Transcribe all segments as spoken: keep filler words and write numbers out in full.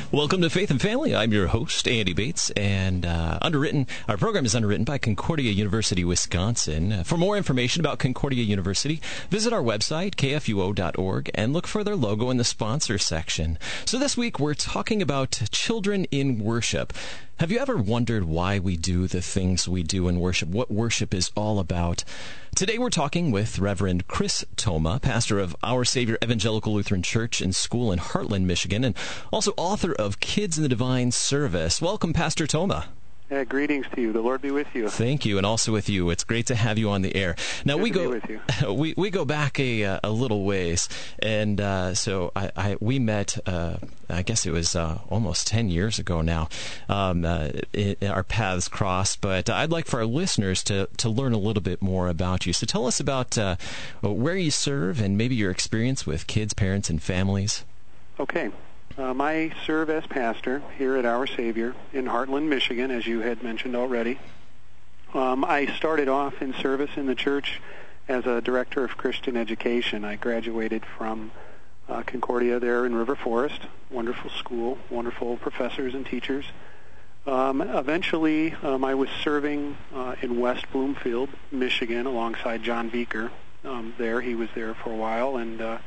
Welcome to Faith and Family. I'm your host, Andy Bates, and uh, underwritten. Our program is underwritten by Concordia University, Wisconsin. For more information about Concordia University, visit our website, k f u o dot org, and look for their logo in the sponsor section. So this week, we're talking about children in worship. Have you ever wondered why we do the things we do in worship, what worship is all about? Today we're talking with Reverend Chris Thoma, pastor of Our Savior Evangelical Lutheran Church and School in Heartland, Michigan, and also author of Kids in the Divine Service. Welcome, Pastor Thoma. Uh, greetings to you. The Lord be with you. Thank you, and also with you. It's great to have you on the air. Now Good we to go be with you. we we go back a a little ways, and uh, so I, I we met. Uh, I guess it was uh, almost ten years ago now. Um, uh, it, our paths crossed, but I'd like for our listeners to to learn a little bit more about you. So tell us about uh, where you serve and maybe your experience with kids, parents, and families. Okay. Um, I serve as pastor here at Our Savior in Heartland, Michigan, as you had mentioned already. Um, I started off in service in the church as a director of Christian education. I graduated from uh, Concordia there in River Forest, wonderful school, wonderful professors and teachers. Um, eventually, um, I was serving uh, in West Bloomfield, Michigan, alongside John Beaker um, there. He was there for a while, and uh,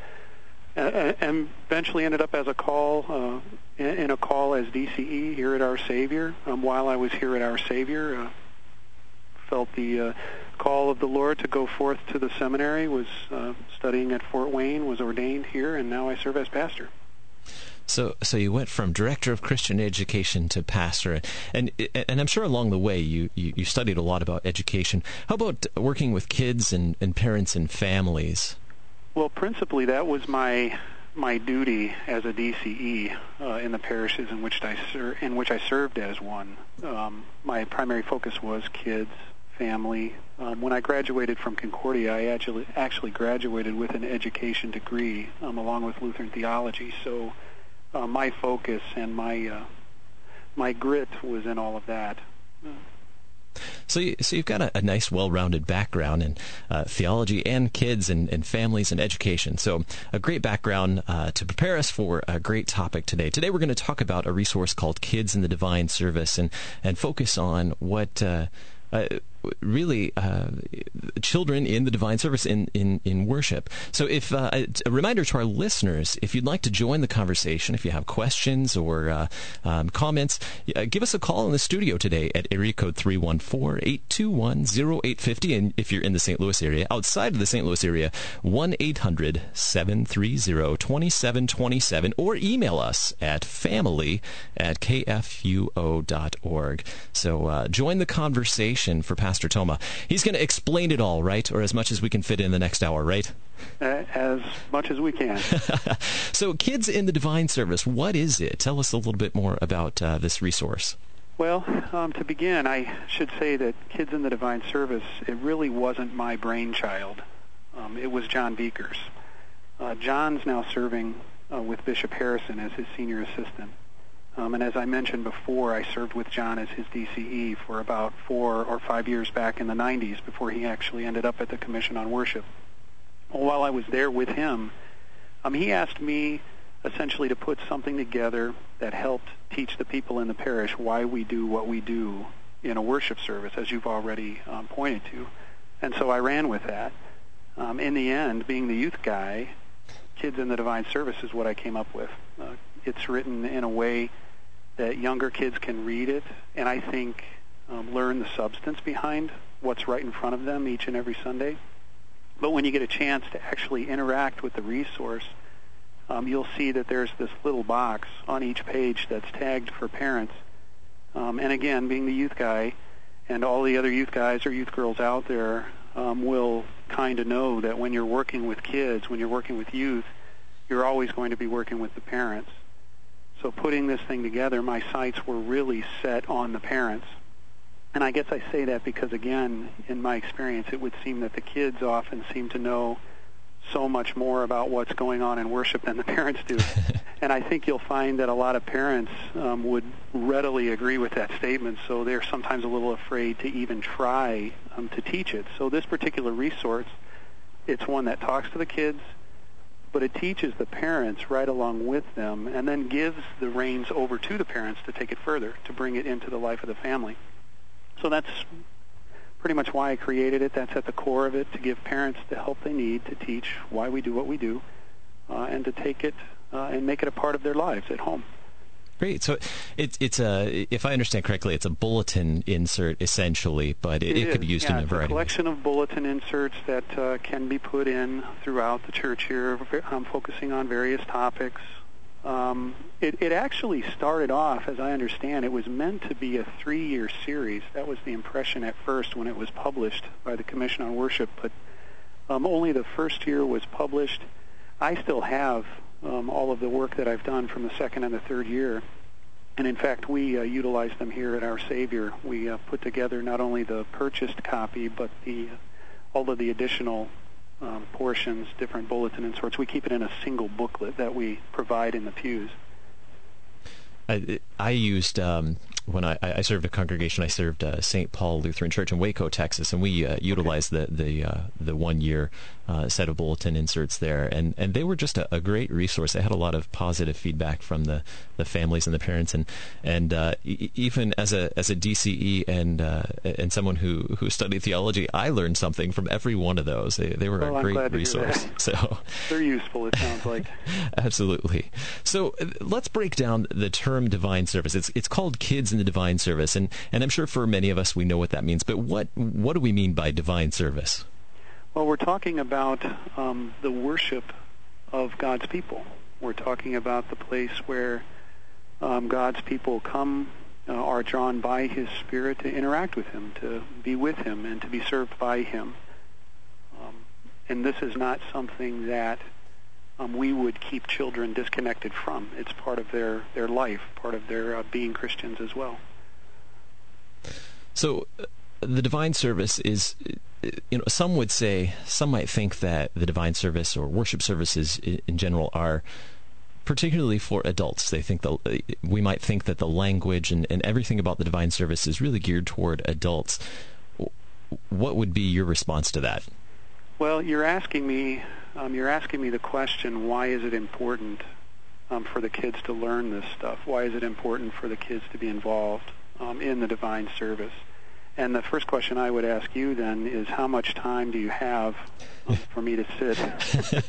and eventually ended up as a call, uh, in a call as D C E here at Our Savior. Um, while I was here at Our Savior, uh, felt the uh, call of the Lord to go forth to the seminary, was uh, studying at Fort Wayne, was ordained here, and now I serve as pastor. So, so you went from director of Christian education to pastor, and and I'm sure along the way you, you, you studied a lot about education. How about working with kids and, and parents and families? Well, principally, that was my my duty as a D C E uh, in the parishes in which I ser- in which I served as one. Um, my primary focus was kids, family. Um, when I graduated from Concordia, I actually actually graduated with an education degree um, along with Lutheran theology. So uh, my focus and my uh, my grit was in all of that. Uh, So, you, so you've got a, a nice, well-rounded background in uh, theology and kids and, and families and education. So a great background uh, to prepare us for a great topic today. Today we're going to talk about a resource called Kids in the Divine Service and, and focus on what uh, uh, really uh, children in the divine service in, in, in worship. So if uh, a reminder to our listeners, if you'd like to join the conversation, if you have questions or uh, um, comments, uh, give us a call in the studio today at area code three one four, eight two one, zero eight five zero. And if you're in the Saint Louis area, outside of the Saint Louis area, one eight hundred, seven three zero, two seven two seven, or email us at family at k f u o dot org. So uh, join the conversation for Pastor Thoma. He's going to explain it all, right? Or as much as we can fit in the next hour, right? Uh, as much as we can. So, Kids in the Divine Service, what is it? Tell us a little bit more about uh, this resource. Well, um, to begin, I should say that Kids in the Divine Service, it really wasn't my brainchild. Um, it was John Beaker's. Uh, John's now serving uh, with Bishop Harrison as his senior assistant. Um, and as I mentioned before, I served with John as his D C E for about four or five years back in the nineties before he actually ended up at the Commission on Worship. Well, while I was there with him, um, he asked me essentially to put something together that helped teach the people in the parish why we do what we do in a worship service, as you've already um, pointed to. And so I ran with that. Um, in the end, being the youth guy, Kids in the Divine Service is what I came up with. Uh, it's written in a way that younger kids can read it, and I think um, learn the substance behind what's right in front of them each and every Sunday. But when you get a chance to actually interact with the resource, um, you'll see that there's this little box on each page that's tagged for parents. Um, and again, being the youth guy, and all the other youth guys or youth girls out there um, will kind of know that when you're working with kids, when you're working with youth, you're always going to be working with the parents. So putting this thing together, my sights were really set on the parents. And I guess I say that because, again, in my experience, it would seem that the kids often seem to know so much more about what's going on in worship than the parents do. And I think you'll find that a lot of parents um, would readily agree with that statement, so they're sometimes a little afraid to even try um, to teach it. So this particular resource, it's one that talks to the kids, but it teaches the parents right along with them and then gives the reins over to the parents to take it further, to bring it into the life of the family. So that's pretty much why I created it. That's at the core of it, to give parents the help they need to teach why we do what we do, uh, and to take it uh, and make it a part of their lives at home. Great. So it's it's a, if I understand correctly, it's a bulletin insert essentially, but it, it, it could be used yeah, in a variety. It's a collection of bulletin inserts that uh, can be put in throughout the church here. I'm focusing on various topics. Um, it, it actually started off, as I understand, it was meant to be a three-year series. That was the impression at first when it was published by the Commission on Worship, but um, only the first year was published. I still have um, all of the work that I've done from the second and the third year, and in fact, we uh, utilize them here at Our Savior. We uh, put together not only the purchased copy, but the all of the additional Um, portions, different bulletin inserts. We keep it in a single booklet that we provide in the pews. I, I used, um, when I, I served a congregation, I served uh, Saint Paul Lutheran Church in Waco, Texas, and we uh, utilized okay. the the, uh, the one-year uh, set of bulletin inserts there, and, and they were just a, a great resource. They had a lot of positive feedback from the, the families and the parents, and and uh, e- even as a as a D C E and uh, and someone who, who studied theology, I learned something from every one of those. They, they were well, a I'm great glad to resource. Hear that. So they're useful, it sounds like. Absolutely. So uh, let's break down the term divine service. It's it's called Kids in the Divine Service, and, and I'm sure for many of us we know what that means. But what what do we mean by divine service? Well, we're talking about um, the worship of God's people. We're talking about the place where um, God's people come, uh, are drawn by His Spirit to interact with Him, to be with Him, and to be served by Him. Um, and this is not something that um, we would keep children disconnected from. It's part of their, their life, part of their uh, being Christians as well. So uh, the divine service is, you know, some would say, some might think that the divine service or worship services in general are particularly for adults. They think the, we might think that the language and, and everything about the divine service is really geared toward adults. What would be your response to that? Well, you're asking me, um, you're asking me the question, why is it important um, for the kids to learn this stuff? Why is it important for the kids to be involved um, in the divine service? And the first question I would ask you then is, how much time do you have um, for me to sit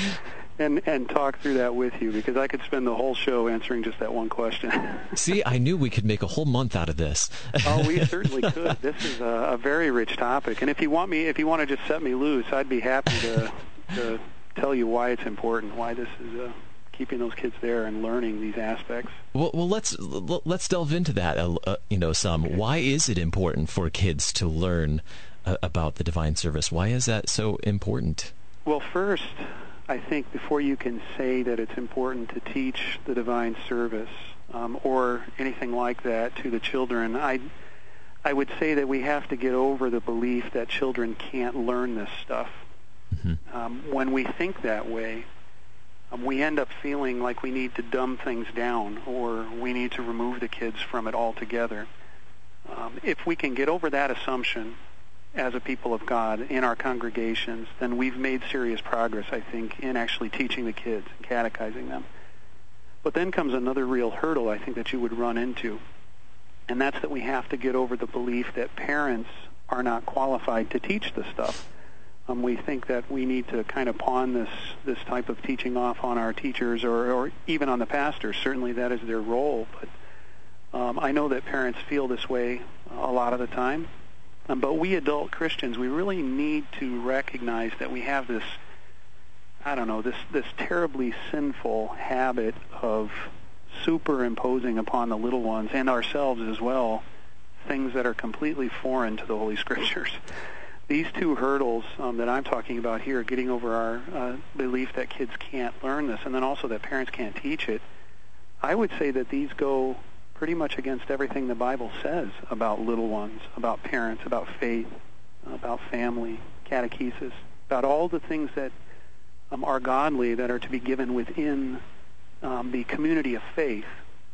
and and talk through that with you? Because I could spend the whole show answering just that one question. See, I knew we could make a whole month out of this. Oh, we certainly could. This is a, a very rich topic. And if you want me, if you want to just set me loose, I'd be happy to to tell you why it's important, why this is a keeping those kids there and learning these aspects. Well, well let's let's delve into that. Uh, you know, some. Okay. Why is it important for kids to learn uh, about the divine service? Why is that so important? Well, first, I think before you can say that it's important to teach the divine service um, or anything like that to the children, I I would say that we have to get over the belief that children can't learn this stuff. Mm-hmm. Um, when we think that way, Um, we end up feeling like we need to dumb things down or we need to remove the kids from it altogether. Um, if we can get over that assumption as a people of God in our congregations, then we've made serious progress, I think, in actually teaching the kids and catechizing them. But then comes another real hurdle, I think, that you would run into, and that's that we have to get over the belief that parents are not qualified to teach this stuff. Um, we think that we need to kind of pawn this, this type of teaching off on our teachers or, or even on the pastors. Certainly that is their role, but um, I know that parents feel this way a lot of the time. Um, but we adult Christians, we really need to recognize that we have this, I don't know, this, this terribly sinful habit of superimposing upon the little ones and ourselves as well things that are completely foreign to the Holy Scriptures. These two hurdles um, that I'm talking about here, getting over our uh, belief that kids can't learn this and then also that parents can't teach it, I would say that these go pretty much against everything the Bible says about little ones, about parents, about faith, about family, catechesis, about all the things that um, are godly that are to be given within um, the community of faith.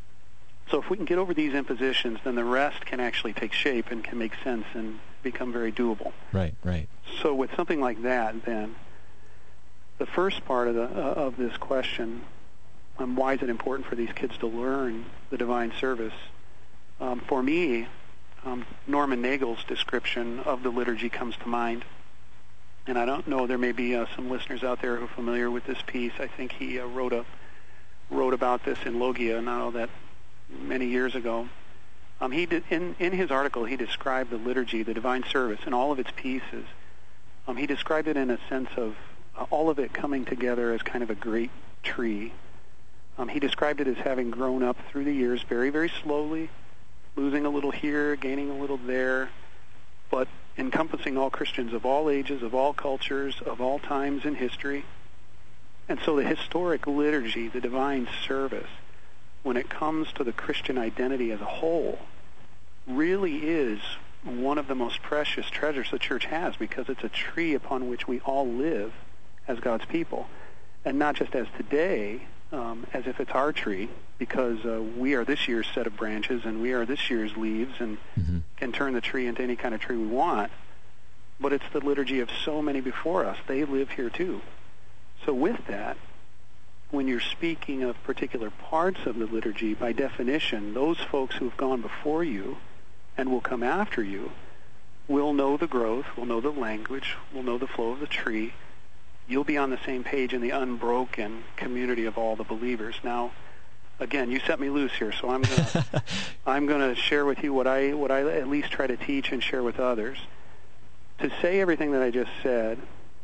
So if we can get over these impositions, then the rest can actually take shape and can make sense and become very doable. Right, right. So with something like that, then, the first part of the uh, of this question, um, why is it important for these kids to learn the divine service? Um, for me, um, Norman Nagel's description of the liturgy comes to mind. And I don't know, there may be uh, some listeners out there who are familiar with this piece. I think he uh, wrote a wrote about this in Logia, not all that many years ago. Um, he did, in, in his article, he described the liturgy, the divine service, and all of its pieces. Um, he described it in a sense of uh, all of it coming together as kind of a great tree. Um, he described it as having grown up through the years very, very slowly, losing a little here, gaining a little there, but encompassing all Christians of all ages, of all cultures, of all times in history. And so the historic liturgy, the divine service, when it comes to the Christian identity as a whole, really is one of the most precious treasures the church has, because it's a tree upon which we all live as God's people. And not just as today, um, as if it's our tree, because uh, we are this year's set of branches and we are this year's leaves and mm-hmm. can turn the tree into any kind of tree we want. But it's the liturgy of so many before us. They live here too. So with that, when you're speaking of particular parts of the liturgy, by definition, those folks who have gone before you and will come after you will know the growth, will know the language, will know the flow of the tree. You'll be on the same page in the unbroken community of all the believers. Now, again, you set me loose here, so I'm gonna I'm gonna share with you what I what I at least try to teach and share with others. To say everything that I just said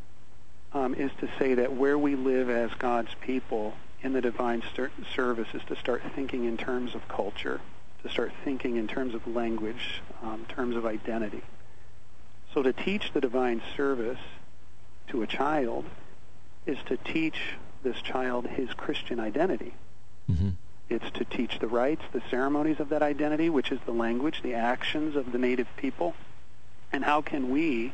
um, is to say that where we live as God's people in the divine ser- service is to start thinking in terms of culture, to start thinking in terms of language, um, terms of identity. So to teach the divine service to a child is to teach this child his Christian identity. Mm-hmm. It's to teach the rites, the ceremonies of that identity, which is the language, the actions of the native people. And how can we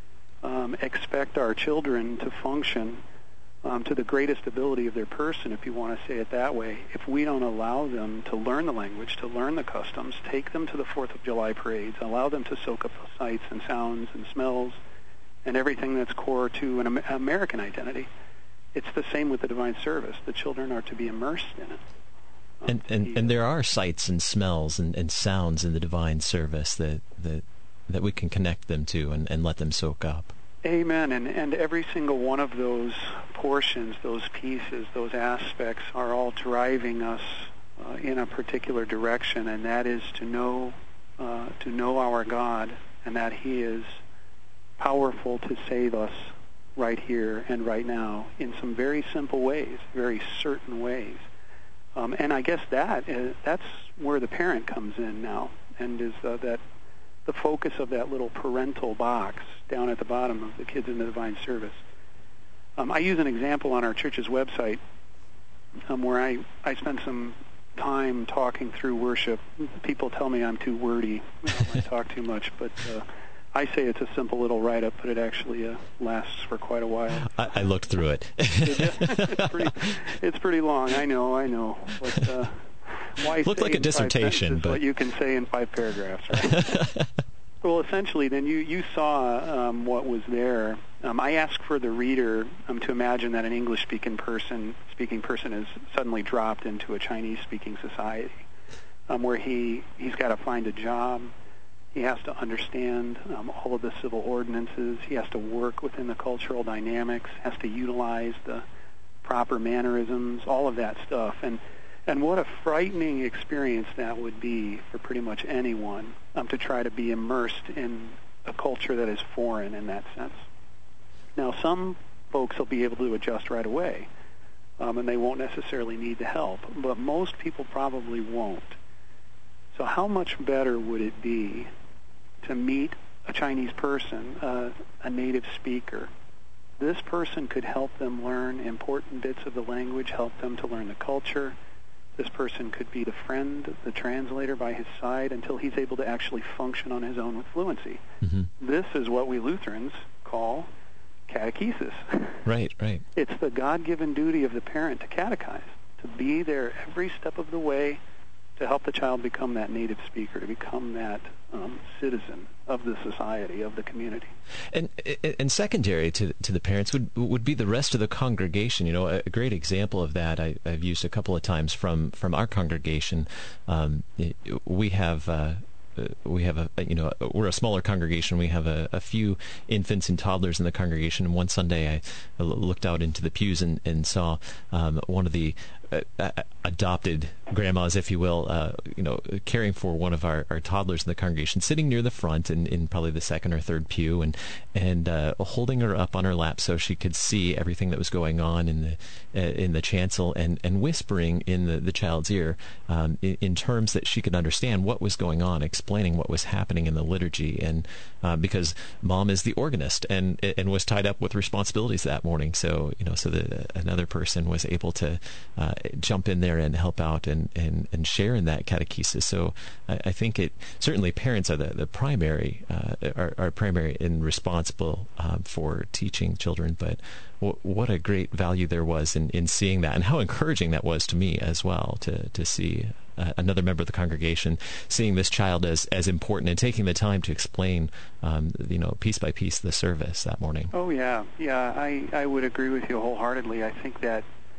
um, expect our children to function um, to the greatest ability of their person, if you want to say it that way, if we don't allow them to learn the language, to learn the customs, take them to the fourth of July parades, allow them to soak up the sights and sounds and smells and everything that's core to an American identity. It's the same with the divine service. The children are to be immersed in it. Um, and, and, and there are sights and smells and, and sounds in the divine service that that, that we can connect them to and, and let them soak up. Amen. And, and every single one of those portions, those pieces, those aspects are all driving us uh, in a particular direction, and that is to know uh, to know our God, and that He is powerful to save us right here and right now in some very simple ways, very certain ways. Um, and I guess that is, that's where the parent comes in now, and is uh, that the focus of that little parental box down at the bottom of the Kids in the Divine Service. Um, I use an example on our church's website um, where I, I spent some time talking through worship. People tell me I'm too wordy, I talk too much, but uh, I say it's a simple little write-up, but it actually uh, lasts for quite a while. I, I looked through it. it's, pretty, it's pretty long, I know, I know. But, uh, why looked like a dissertation, but what you can say in five paragraphs, right? Well, essentially, then you, you saw um, what was there. Um, I asked for the reader um, to imagine that an English-speaking person, speaking person is suddenly dropped into a Chinese-speaking society um, where he, he's got to find a job. He has to understand um, all of the civil ordinances. He has to work within the cultural dynamics, has to utilize the proper mannerisms, all of that stuff. And and what a frightening experience that would be for pretty much anyone um, to try to be immersed in a culture that is foreign in that sense. Now, some folks will be able to adjust right away, um, and they won't necessarily need the help, but most people probably won't. So how much better would it be to meet a Chinese person, uh, a native speaker? This person could help them learn important bits of the language, help them to learn the culture. This person could be the friend, the translator by his side until he's able to actually function on his own with fluency. Mm-hmm. This is what we Lutherans call catechesis. Right, right. It's the God-given duty of the parent to catechize, to be there every step of the way, to help the child become that native speaker, to become that um, citizen of the society, of the community. And and secondary to to the parents would would be the rest of the congregation. You know, a, a great example of that I, I've used a couple of times from from our congregation. Um, we have. Uh, Uh, we have a, you know, we're a smaller congregation. We have a, a few infants and toddlers in the congregation. And one Sunday I looked out into the pews and, and saw um, one of the uh, adopted grandmas, if you will, uh, you know, caring for one of our, our toddlers in the congregation, sitting near the front in, in probably the second or third pew, and and uh, holding her up on her lap so she could see everything that was going on in the uh, in the chancel, and, and whispering in the, the child's ear um, in, in terms that she could understand what was going on, explaining what was happening in the liturgy. And uh, because mom is the organist and and was tied up with responsibilities that morning, so you know, so that another person was able to uh, jump in there and help out and, and, and share in that catechesis. So I, I think it certainly parents are the the primary uh, are, are primary and responsible uh, for teaching children. But w- what a great value there was in, in seeing that, and how encouraging that was to me as well to to see uh, another member of the congregation seeing this child as as important and taking the time to explain um, you know piece by piece the service that morning. Oh yeah, yeah. I I would agree with you wholeheartedly. I think that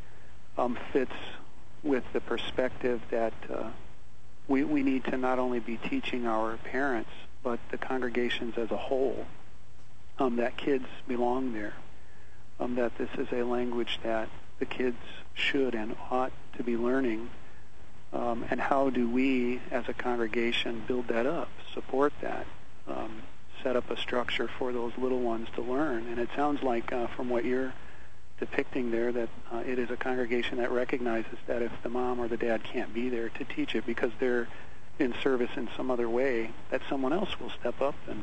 um, fits with the perspective that uh, we we need to not only be teaching our parents, but the congregations as a whole, um, that kids belong there, um, that this is a language that the kids should and ought to be learning, um, and how do we as a congregation build that up, support that, um, set up a structure for those little ones to learn. And it sounds like uh, from what you're depicting there that uh, it is a congregation that recognizes that if the mom or the dad can't be there to teach it because they're in service in some other way, that someone else will step up and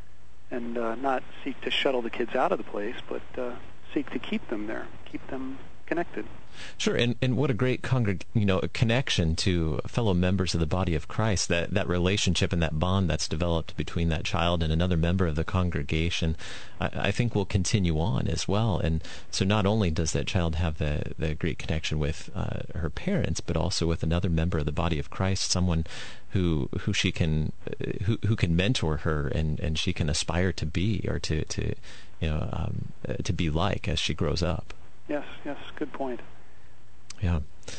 and uh, not seek to shuttle the kids out of the place, but uh, seek to keep them there, keep them connected. Sure, and, and what a great congreg- you know connection to fellow members of the body of Christ, that, that relationship and that bond that's developed between that child and another member of the congregation, I, I think will continue on as well. And so not only does that child have the, the great connection with uh, her parents, but also with another member of the body of Christ, someone who who she can uh, who who can mentor her and, and she can aspire to be or to, to you know um, uh, to be like as she grows up. Yes, yes, good point. Yeah.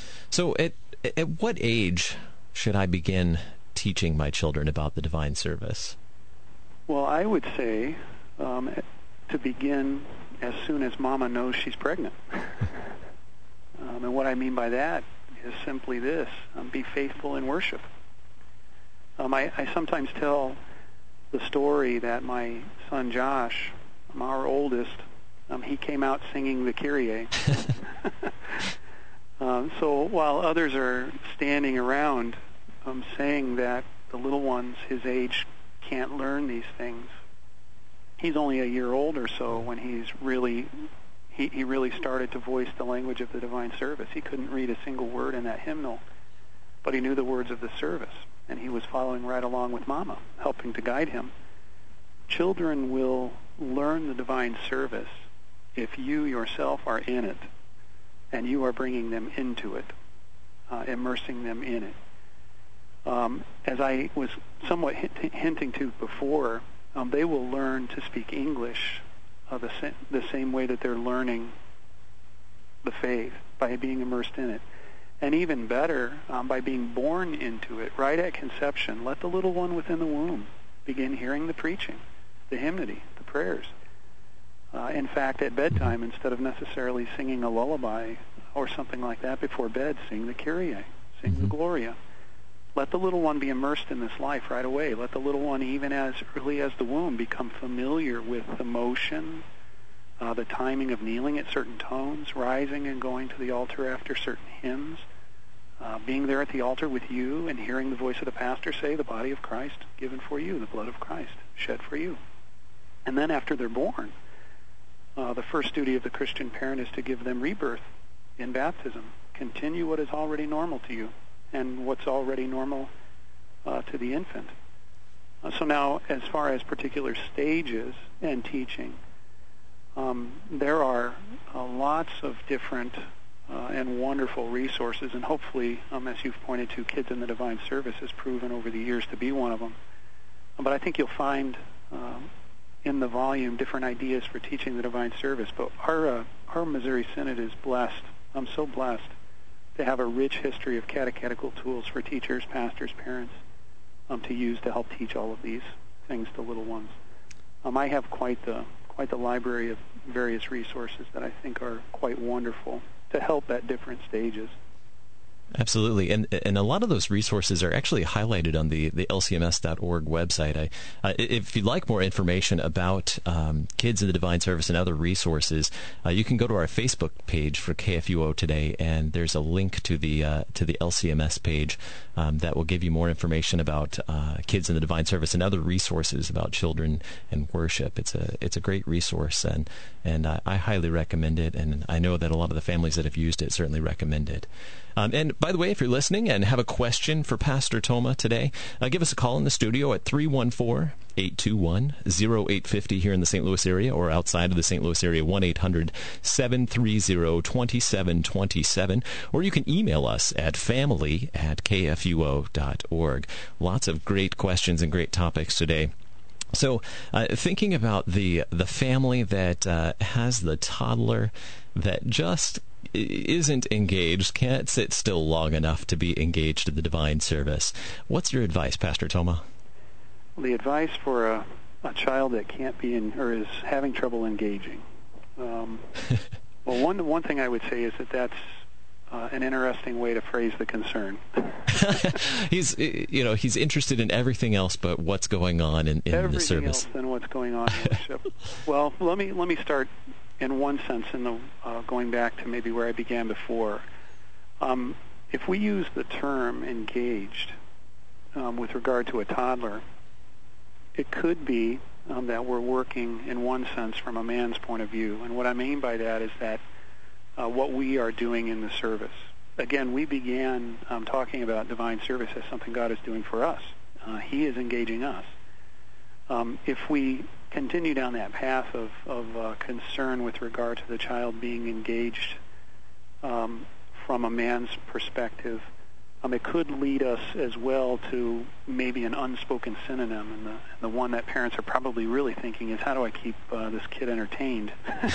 So at at what age should I begin teaching my children about the divine service? Well, I would say um, to begin as soon as Mama knows she's pregnant. um, and what I mean by that is simply this: um, be faithful in worship. Um, I, I sometimes tell the story that my son Josh, our oldest, um, he came out singing the Kyrie. um, so while others are standing around um, saying that the little ones his age can't learn these things, he's only a year old or so when he's really he, he really started to voice the language of the divine service. He couldn't read a single word in that hymnal, but he knew the words of the service, and he was following right along with Mama, helping to guide him. Children will learn the divine service if you yourself are in it, and you are bringing them into it, uh, immersing them in it. Um, as I was somewhat hint- hinting to before, um, they will learn to speak English uh, the, sa- the same way that they're learning the faith, by being immersed in it. And even better, um, by being born into it right at conception. Let the little one within the womb begin hearing the preaching, the hymnody, the prayers. Uh, in fact, at bedtime, instead of necessarily singing a lullaby or something like that before bed, sing the Kyrie, sing mm-hmm. the Gloria. Let the little one be immersed in this life right away. Let the little one, even as early as the womb, become familiar with the motion, uh, the timing of kneeling at certain tones, rising and going to the altar after certain hymns, uh, being there at the altar with you and hearing the voice of the pastor say, the body of Christ given for you, the blood of Christ shed for you. And then after they're born, uh, the first duty of the Christian parent is to give them rebirth in baptism. Continue what is already normal to you and what's already normal uh, to the infant. Uh, so now, as far as particular stages and teaching, um, there are uh, lots of different uh, and wonderful resources, and hopefully, um, as you've pointed to, Kids in the Divine Service has proven over the years to be one of them. But I think you'll find um, in the volume different ideas for teaching the divine service. But our uh, our Missouri Synod is blessed. I'm so blessed to have a rich history of catechetical tools for teachers, pastors, parents um, to use to help teach all of these things to little ones. Um, I have quite the quite the library of various resources that I think are quite wonderful to help at different stages. Absolutely, and and a lot of those resources are actually highlighted on the, the L C M S dot org website. I, uh, if you'd like more information about um, Kids in the Divine Service and other resources, uh, you can go to our Facebook page for K F U O Today, and there's a link to the uh, to the L C M S page um, that will give you more information about uh, Kids in the Divine Service and other resources about children and worship. It's a it's a great resource, and and I, I highly recommend it, and I know that a lot of the families that have used it certainly recommend it. Um, and by the way, if you're listening and have a question for Pastor Toma today, uh, give us a call in the studio at three one four, eight two one, zero eight five zero here in the Saint Louis area, or outside of the Saint Louis area, one eight hundred, seven three zero, two seven two seven. Or you can email us at family at k f u o dot org. Lots of great questions and great topics today. So, uh, thinking about the the family that uh, has the toddler that just isn't engaged, can't sit still long enough to be engaged in the divine service. What's your advice, Pastor Toma? Well, the advice for a, a child that can't be in, or is having trouble engaging. Um, well, one one thing I would say is that that's uh, an interesting way to phrase the concern. he's, you know, he's interested in everything else but what's going on in, in the service. Everything else than what's going on in worship. Well, let me let me start. In one sense, in the uh, going back to maybe where I began before, um, if we use the term engaged um, with regard to a toddler, it could be um, that we're working in one sense from a man's point of view. And what I mean by that is that uh, what we are doing in the service. Again, we began um, talking about divine service as something God is doing for us. Uh, he is engaging us. Um, if we continue down that path of, of uh, concern with regard to the child being engaged um, from a man's perspective, um, it could lead us as well to maybe an unspoken synonym, and the, and the one that parents are probably really thinking is, how do I keep uh, this kid entertained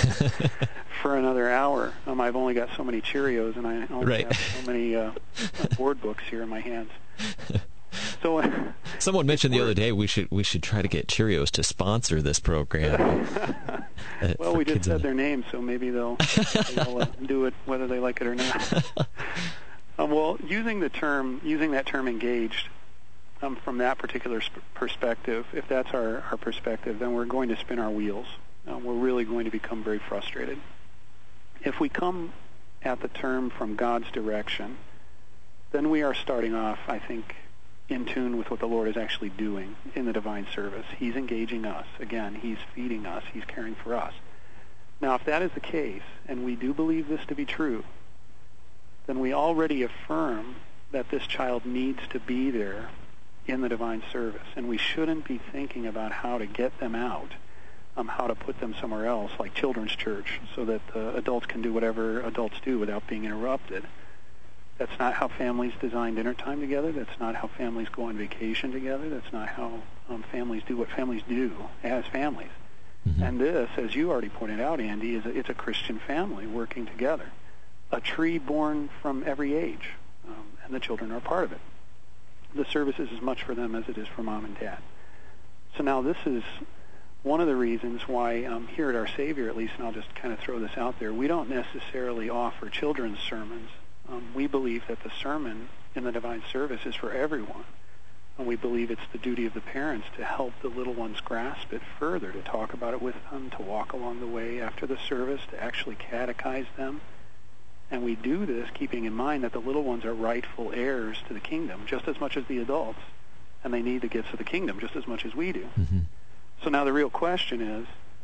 for another hour? Um, I've only got so many Cheerios, and I only right. have so many uh, board books here in my hands. So, uh, someone mentioned the other day we should we should try to get Cheerios to sponsor this program. uh, well, we just said their name, so maybe they'll, they'll uh, do it whether they like it or not. um, well, using the term using that term engaged um, from that particular sp- perspective, if that's our, our perspective, then we're going to spin our wheels. Uh, we're really going to become very frustrated. If we come at the term from God's direction, then we are starting off, I think, in tune with what the Lord is actually doing in the divine service. He's engaging us. Again, He's feeding us. He's caring for us. Now, if that is the case, and we do believe this to be true, then we already affirm that this child needs to be there in the divine service, and we shouldn't be thinking about how to get them out, um, how to put them somewhere else, like children's church, so that uh, adults can do whatever adults do without being interrupted. That's not how families design dinner time together. That's not how families go on vacation together. That's not how um, families do what families do as families. Mm-hmm. And this, as you already pointed out, Andy, is a, it's a Christian family working together. A tree born from every age, um, and the children are part of it. The service is as much for them as it is for mom and dad. So now this is one of the reasons why um, here at Our Savior, at least, and I'll just kind of throw this out there, we don't necessarily offer children's sermons. Um, we believe that the sermon in the divine service is for everyone. And we believe it's the duty of the parents to help the little ones grasp it further, to talk about it with them, to walk along the way after the service, to actually catechize them. And we do this keeping in mind that the little ones are rightful heirs to the kingdom just as much as the adults, and they need the gifts of the kingdom just as much as we do. Mm-hmm. So now the real question is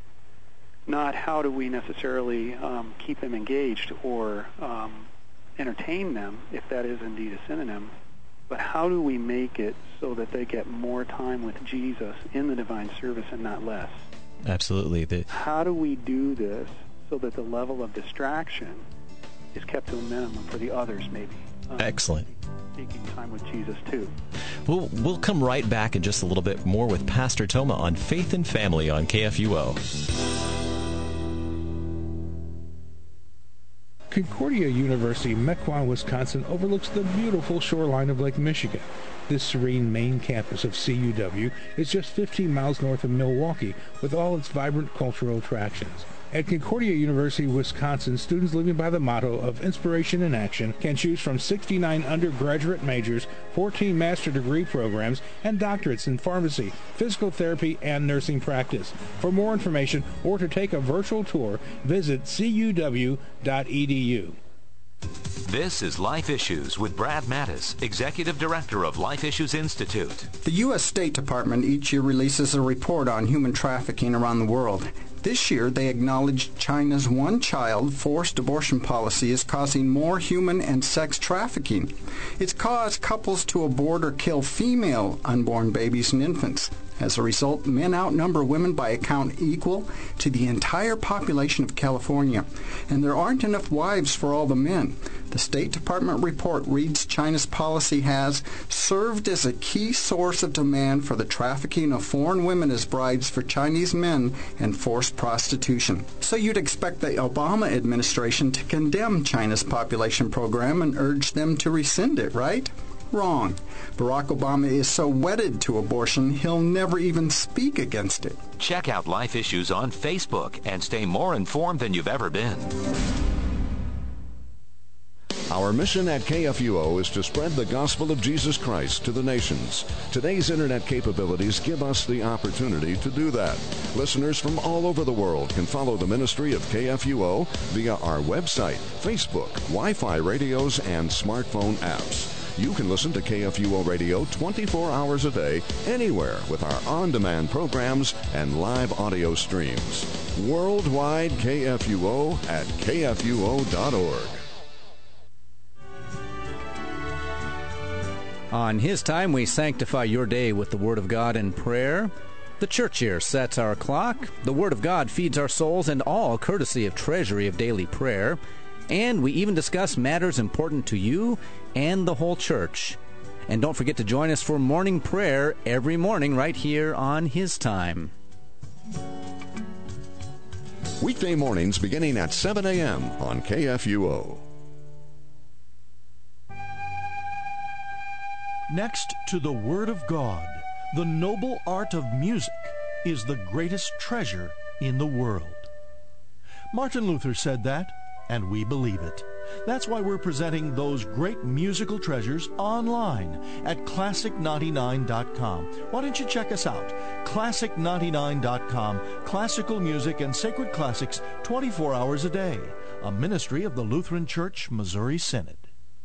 not how do we necessarily um, keep them engaged or um, entertain them, if that is indeed a synonym, but how do we make it so that they get more time with Jesus in the divine service and not less? Absolutely. The... How do we do this so that the level of distraction is kept to a minimum for the others, maybe. Um, Excellent. Seeking time with Jesus, too. We'll, we'll come right back in just a little bit more with Pastor Toma on Faith and Family on K F U O. Concordia University, Mequon, Wisconsin, overlooks the beautiful shoreline of Lake Michigan. This serene main campus of C U W is just fifteen miles north of Milwaukee, with all its vibrant cultural attractions. At Concordia University, Wisconsin, students living by the motto of inspiration in action can choose from sixty-nine undergraduate majors, fourteen master degree programs, and doctorates in pharmacy, physical therapy, and nursing practice. For more information or to take a virtual tour, visit c u w dot e d u. This is Life Issues with Brad Mattis, Executive Director of Life Issues Institute. The U S State Department each year releases a report on human trafficking around the world. This year, they acknowledged China's one-child forced abortion policy is causing more human and sex trafficking. It's caused couples to abort or kill female unborn babies and infants. As a result, men outnumber women by a count equal to the entire population of California, and there aren't enough wives for all the men. The State Department report reads China's policy has served as a key source of demand for the trafficking of foreign women as brides for Chinese men and forced prostitution. So you'd expect the Obama administration to condemn China's population program and urge them to rescind it, right? Wrong. Barack Obama is so wedded to abortion, he'll never even speak against it. Check out Life Issues on Facebook and stay more informed than you've ever been. Our mission at K F U O is to spread the gospel of Jesus Christ to the nations. Today's internet capabilities give us the opportunity to do that. Listeners from all over the world can follow the ministry of K F U O via our website, Facebook, Wi-Fi radios, and smartphone apps. You can listen to K F U O Radio twenty-four hours a day, anywhere with our on-demand programs and live audio streams. Worldwide K F U O at k f u o dot org. On His time, we sanctify your day with the Word of God and prayer. The church here sets our clock. The Word of God feeds our souls, and all courtesy of Treasury of Daily Prayer. And we even discuss matters important to you and the whole church. And don't forget to join us for morning prayer every morning right here on His time. Weekday mornings beginning at seven a.m. on K F U O. Next to the Word of God, the noble art of music is the greatest treasure in the world. Martin Luther said that, and we believe it. That's why we're presenting those great musical treasures online at classic ninety-nine dot com. Why don't you check us out? classic ninety-nine dot com. Classical music and sacred classics twenty-four hours a day. A ministry of the Lutheran Church, Missouri Synod.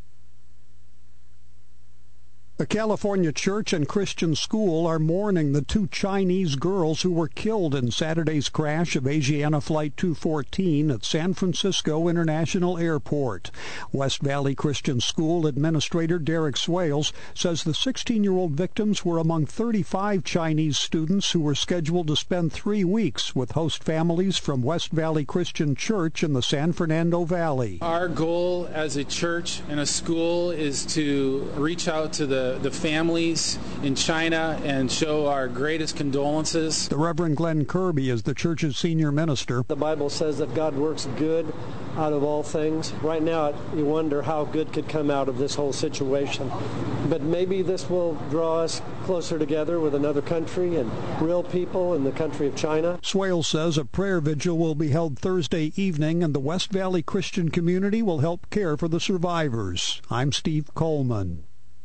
The California Church and Christian School are mourning the two Chinese girls who were killed in Saturday's crash of Asiana Flight two fourteen at San Francisco International Airport. West Valley Christian School Administrator Derek Swales says the sixteen-year-old victims were among thirty-five Chinese students who were scheduled to spend three weeks with host families from West Valley Christian Church in the San Fernando Valley. Our goal as a church and a school is to reach out to the the families in China and show our greatest condolences. The Reverend Glenn Kirby is the church's senior minister. The Bible says that God works good out of all things. Right now, you wonder how good could come out of this whole situation. But maybe this will draw us closer together with another country and real people in the country of China. Swales says a prayer vigil will be held Thursday evening, and the West Valley Christian community will help care for the survivors. I'm Steve Coleman.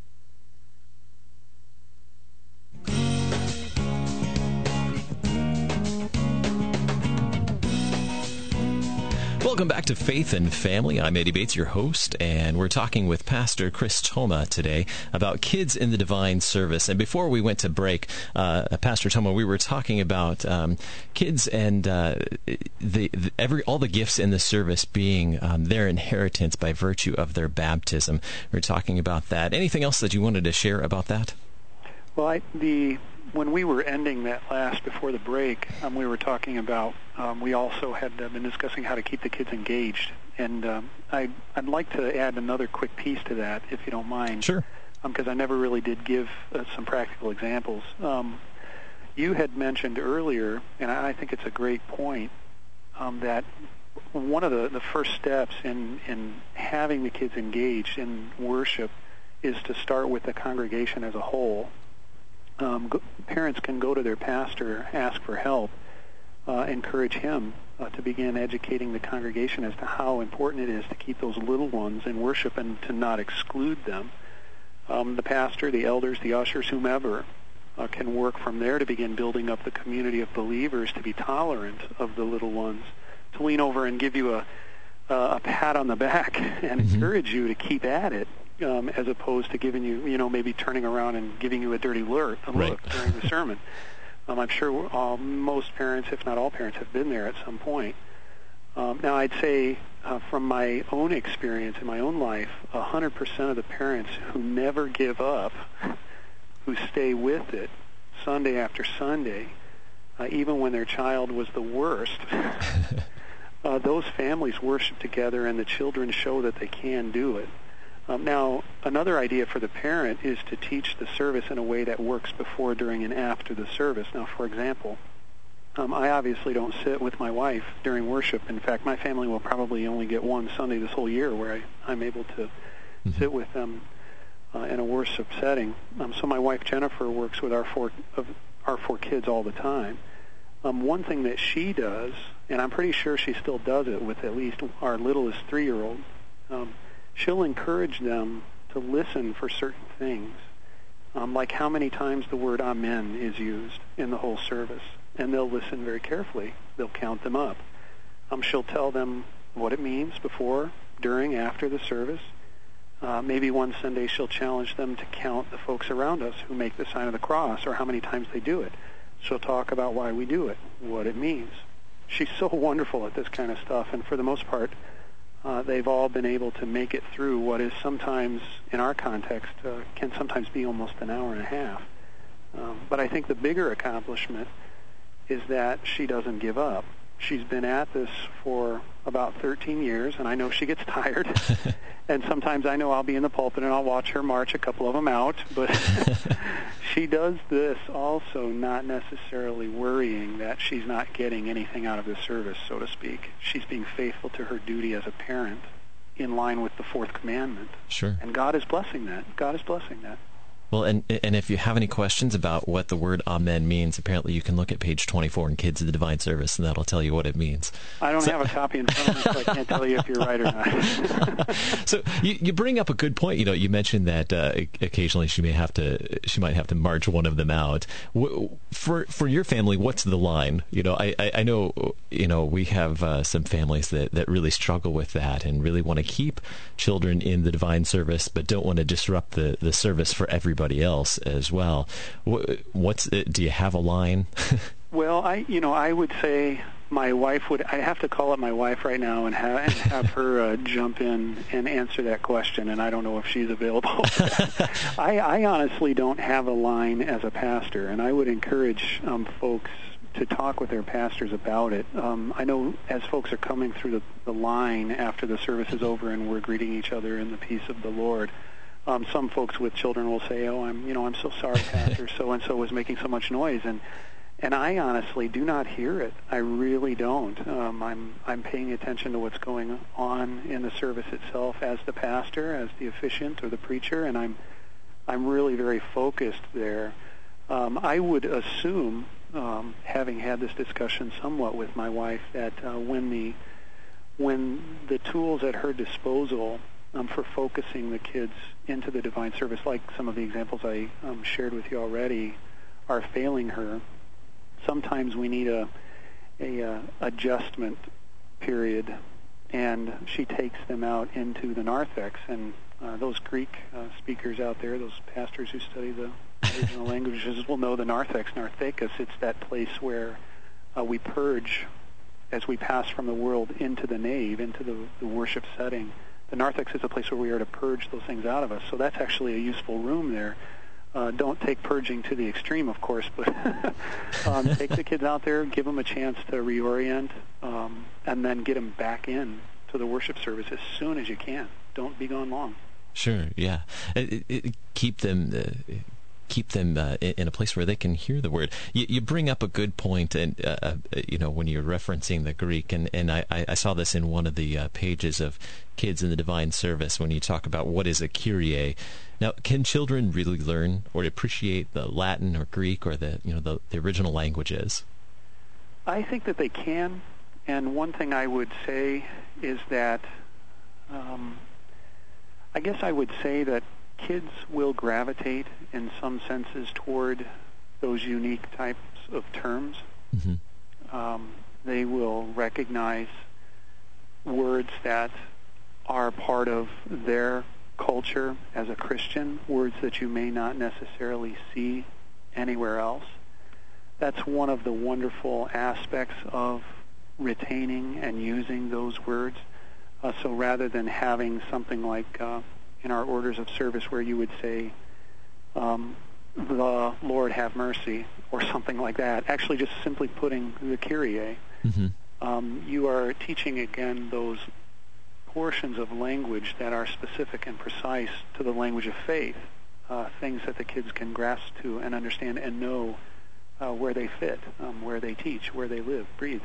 Welcome back to Faith and Family. I'm Eddie Bates, your host, and we're talking with Pastor Chris Toma today about kids in the divine service. And before we went to break, uh, Pastor Toma, we were talking about um, kids and uh, the, the every all the gifts in the service being um, their inheritance by virtue of their baptism. We were talking about that. Anything else that you wanted to share about that? Well, I, the when we were ending that last before the break, um, we were talking about, um, we also had uh, been discussing how to keep the kids engaged. And um, I, I'd like to add another quick piece to that, if you don't mind. Sure. Because um, I never really did give uh, some practical examples. Um, you had mentioned earlier, and I think it's a great point, um, that one of the, the first steps in, in having the kids engaged in worship is to start with the congregation as a whole. Um, go, parents can go to their pastor, ask for help, uh, encourage him uh, to begin educating the congregation as to how important it is to keep those little ones in worship and to not exclude them. Um, the pastor, the elders, the ushers, whomever, uh, can work from there to begin building up the community of believers to be tolerant of the little ones, to lean over and give you a, uh, a pat on the back and mm-hmm. encourage you to keep at it, um, as opposed to giving you, you know, maybe turning around and giving you a dirty look, a right. look during the sermon. Um, I'm sure uh, most parents, if not all parents, have been there at some point. Um, now, I'd say uh, from my own experience in my own life, one hundred percent of the parents who never give up, who stay with it Sunday after Sunday, uh, even when their child was the worst, uh, those families worship together and the children show that they can do it. Um, now, another idea for the parent is to teach the service in a way that works before, during, and after the service. Now, for example, Um, I obviously don't sit with my wife during worship. In fact, my family will probably only get one Sunday this whole year where I, I'm able to mm-hmm. sit with them uh, in a worship setting. Um, so my wife Jennifer works with our four of our four kids all the time. Um, one thing that she does, and I'm pretty sure she still does it with at least our littlest three-year-old, um, she'll encourage them to listen for certain things, um, like how many times the word amen is used in the whole service. And they'll listen very carefully. They'll count them up. Um, she'll tell them what it means before, during, after the service. Uh, maybe one Sunday she'll challenge them to count the folks around us who make the sign of the cross, or how many times they do it. She'll talk about why we do it, what it means. She's so wonderful at this kind of stuff, and for the most part, uh, they've all been able to make it through what is sometimes, in our context, uh, can sometimes be almost an hour and a half. Um, but I think the bigger accomplishment is that she doesn't give up. She's been at this for about thirteen years, and I know she gets tired. And sometimes I know I'll be in the pulpit and I'll watch her march a couple of them out. But she does this also not necessarily worrying that she's not getting anything out of the service, so to speak. She's being faithful to her duty as a parent in line with the fourth commandment. Sure. And God is blessing that. God is blessing that. Well, and and if you have any questions about what the word amen means, apparently you can look at page twenty-four in Kids of the Divine Service, and that'll tell you what it means. I don't so, have a copy in front of me, so I can't tell you if you're right or not. So you, you bring up a good point. You know, you mentioned that uh, occasionally she may have to, she might have to march one of them out. For for your family, what's the line? You know, I, I, I know, you know, we have uh, some families that, that really struggle with that and really want to keep children in the divine service, but don't want to disrupt the, the service for everybody else as well. What's do you have a line? Well, I you know I would say my wife would. I have to call up my wife right now and have, and have her uh, jump in and answer that question. And I don't know if she's available. I, I honestly don't have a line as a pastor, and I would encourage um, folks to talk with their pastors about it. Um, I know as folks are coming through the, the line after the service is over and we're greeting each other in the peace of the Lord. Um, some folks with children will say, "Oh, I'm, you know, I'm so sorry, Pastor. So and so was making so much noise," and and I honestly do not hear it. I really don't. Um, I'm I'm paying attention to what's going on in the service itself as the pastor, as the officiant or the preacher, and I'm I'm really very focused there. Um, I would assume, um, having had this discussion somewhat with my wife, that uh, when the when the tools at her disposal Um, for focusing the kids into the divine service, like some of the examples I um, shared with you already, are failing her. Sometimes we need a, a uh, adjustment period, and she takes them out into the narthex. And uh, those Greek uh, speakers out there, those pastors who study the original languages, will know the narthex, narthekos. It's that place where uh, we purge as we pass from the world into the nave, into the, the worship setting. The narthex is a place where we are to purge those things out of us. So that's actually a useful room there. Uh, don't take purging to the extreme, of course, but um, take the kids out there, give them a chance to reorient, um, and then get them back in to the worship service as soon as you can. Don't be gone long. Sure, yeah. It, it, keep them... Uh, keep them uh, in a place where they can hear the word. You, you bring up a good point, and uh, uh, you know, when you're referencing the Greek, and, and I, I saw this in one of the uh, pages of Kids in the Divine Service when you talk about what is a Kyrie. Now, can children really learn or appreciate the Latin or Greek or the you know the, the original languages? I think that they can, and one thing I would say is that um, I guess I would say that kids will gravitate in some senses toward those unique types of terms. Mm-hmm. Um, they will recognize words that are part of their culture as a Christian, words that you may not necessarily see anywhere else. That's one of the wonderful aspects of retaining and using those words. Uh, so rather than having something like uh, in our orders of service where you would say, um, the Lord have mercy, or something like that, actually just simply putting the Kyrie, mm-hmm. um, you are teaching again those portions of language that are specific and precise to the language of faith, uh, things that the kids can grasp to and understand and know uh, where they fit, um, where they teach, where they live, breathe.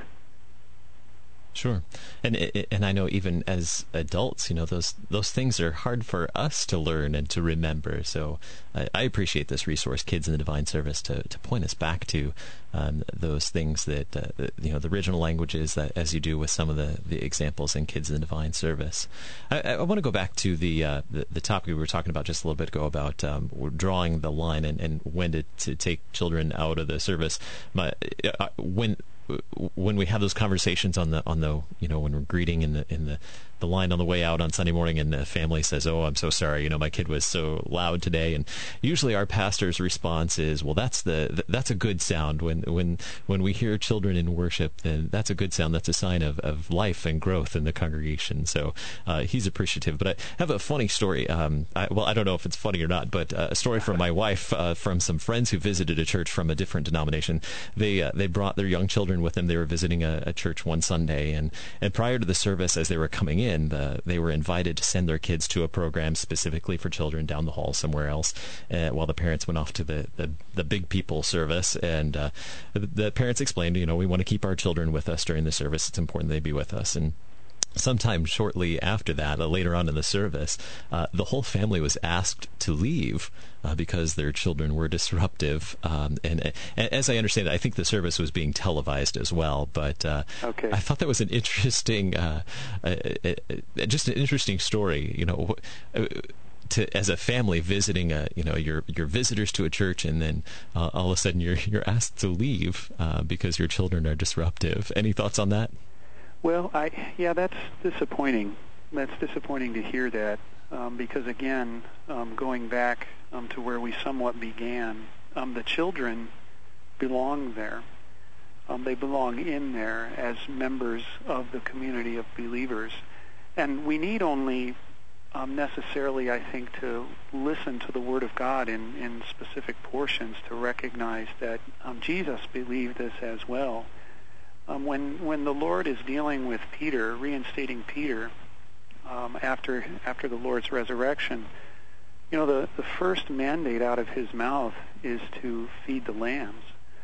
Sure, and and I know even as adults, you know, those those things are hard for us to learn and to remember. So I, I appreciate this resource, Kids in the Divine Service, to, to point us back to um, those things that uh, you know, the original languages, that as you do with some of the, the examples in Kids in the Divine Service. I, I want to go back to the, uh, the the topic we were talking about just a little bit ago about um, drawing the line and, and when to, to take children out of the service. My, uh, when. When we have those conversations on the on the you know when we're greeting in the in the, the line on the way out on Sunday morning, and the family says, "Oh, I'm so sorry, you know, my kid was so loud today," and usually our pastor's response is, "Well, that's the that's a good sound. When when when we hear children in worship, then that's a good sound. That's a sign of, of life and growth in the congregation." So uh, he's appreciative. But I have a funny story. Um, I, well, I don't know if it's funny or not, but uh, a story from my wife uh, from some friends who visited a church from a different denomination. They uh, they brought their young children with them. They were visiting a, a church one Sunday, and, and prior to the service, as they were coming in, the, they were invited to send their kids to a program specifically for children down the hall somewhere else, uh, while the parents went off to the, the, the big people service. And uh, the, the parents explained, you know, we want to keep our children with us during the service. It's important they be with us. And sometime shortly after that, uh, later on in the service, uh, the whole family was asked to leave uh, because their children were disruptive. Um, and, and as I understand it, I think the service was being televised as well. But uh, okay. I thought that was an interesting, uh, uh, uh, uh, just an interesting story. You know. Uh, To, as a family visiting a, you know, your your visitors to a church, and then uh, all of a sudden you're you're asked to leave uh, because your children are disruptive. Any thoughts on that? Well, I yeah, that's disappointing. That's disappointing to hear that, um, because again, um, going back um, to where we somewhat began, um, the children belong there. Um, they belong in there as members of the community of believers, and we need only um, necessarily, I think, to listen to the Word of God in, in specific portions to recognize that um, Jesus believed this as well. Um, when when the Lord is dealing with Peter, reinstating Peter um, after after the Lord's resurrection, you know, the, the first mandate out of his mouth is to feed the lambs,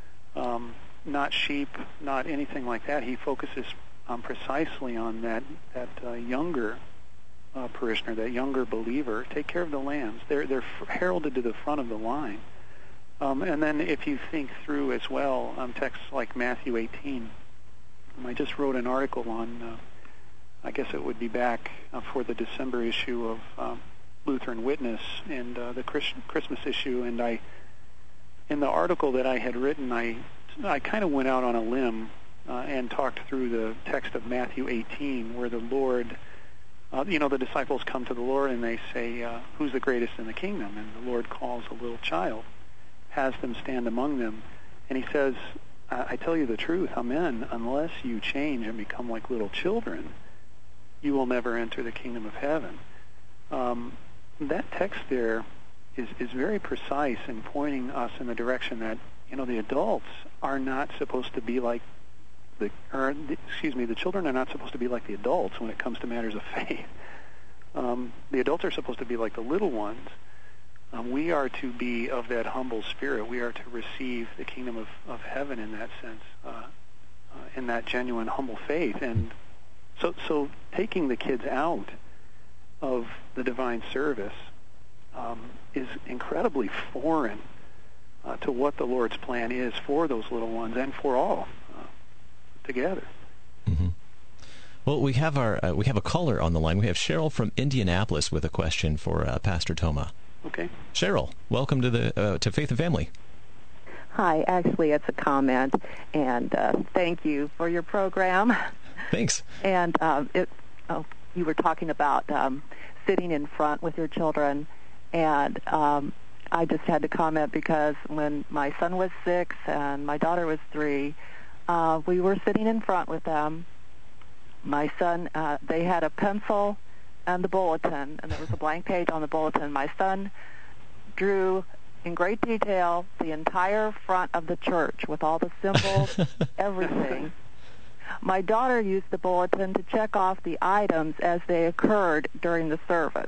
um, not sheep, not anything like that. He focuses um, precisely on that that uh, younger uh, parishioner, that younger believer. Take care of the lambs. They're they're heralded to the front of the line. Um, and then if you think through as well, um, texts like Matthew eighteen. I just wrote an article on, uh, I guess it would be back uh, for the December issue of um, Lutheran Witness and uh, the Chris- Christmas issue, and I, in the article that I had written, I, I kind of went out on a limb uh, and talked through the text of Matthew eighteen, where the Lord, uh, you know, the disciples come to the Lord and they say, uh, who's the greatest in the kingdom? And the Lord calls a little child, has them stand among them, and he says, I tell you the truth, amen, unless you change and become like little children, you will never enter the kingdom of heaven. Um, that text there is, is very precise in pointing us in the direction that, you know, the adults are not supposed to be like the, or, the, excuse me, the children are not supposed to be like the adults when it comes to matters of faith. Um, the adults are supposed to be like the little ones. Um, we are to be of that humble spirit. We are to receive the kingdom of, of heaven in that sense, uh, uh, in that genuine humble faith. And so, so taking the kids out of the divine service um, is incredibly foreign uh, to what the Lord's plan is for those little ones and for all uh, together. Mm-hmm. Well, we have our uh, we have a caller on the line. We have Cheryl from Indianapolis with a question for uh, Pastor Thoma. Okay. Cheryl, welcome to the uh, to Faith and Family. Hi, actually, it's a comment, and uh, thank you for your program. Thanks. And um, it, oh, you were talking about um, sitting in front with your children, and um, I just had to comment because when my son was six and my daughter was three, uh, we were sitting in front with them. My son, uh, they had a pencil and the bulletin, and there was a blank page on the bulletin. My son drew in great detail the entire front of the church with all the symbols, everything. My daughter used the bulletin to check off the items as they occurred during the service.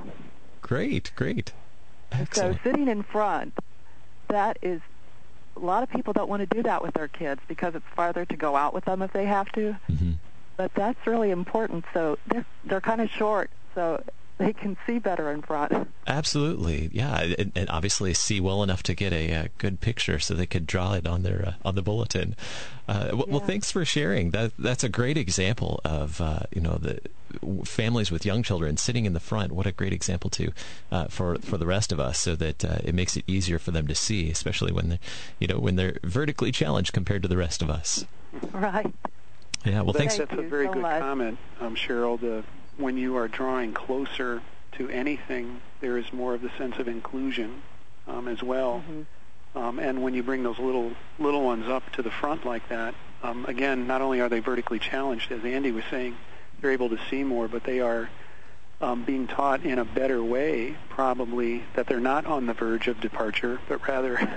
Great, great. Excellent. So sitting in front, that is, a lot of people don't want to do that with their kids because it's farther to go out with them if they have to. Mm-hmm. But that's really important. So they're, they're kind of short, so they can see better in front. Absolutely, yeah, and, and obviously see well enough to get a, a good picture, so they could draw it on their uh, on the bulletin. Uh, well, yeah. well, thanks for sharing. That that's a great example of uh, you know the families with young children sitting in the front. What a great example to uh, for for the rest of us, so that uh, it makes it easier for them to see, especially when they you know when they're vertically challenged compared to the rest of us. Right. Yeah. Well, thanks. That's a very so good much. comment, um, Cheryl. The when you are drawing closer to anything, there is more of the sense of inclusion um, as well. Mm-hmm. Um, and when you bring those little little ones up to the front like that, um, again, not only are they vertically challenged, as Andy was saying, they're able to see more, but they are um, being taught in a better way, probably, that they're not on the verge of departure, but rather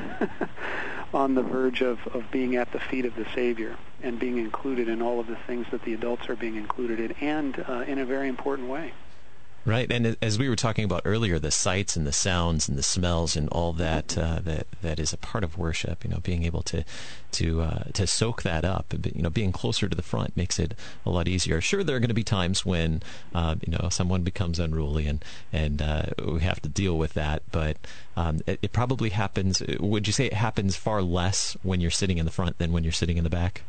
on the verge of, of being at the feet of the Savior and being included in all of the things that the adults are being included in, and uh, in a very important way. Right, and as we were talking about earlier, the sights and the sounds and the smells and all that uh, that that is a part of worship. You know, being able to to uh, to soak that up. You know, being closer to the front makes it a lot easier. Sure, there are going to be times when uh, you know someone becomes unruly and and uh, we have to deal with that. But um, it, it probably happens. Would you say it happens far less when you're sitting in the front than when you're sitting in the back?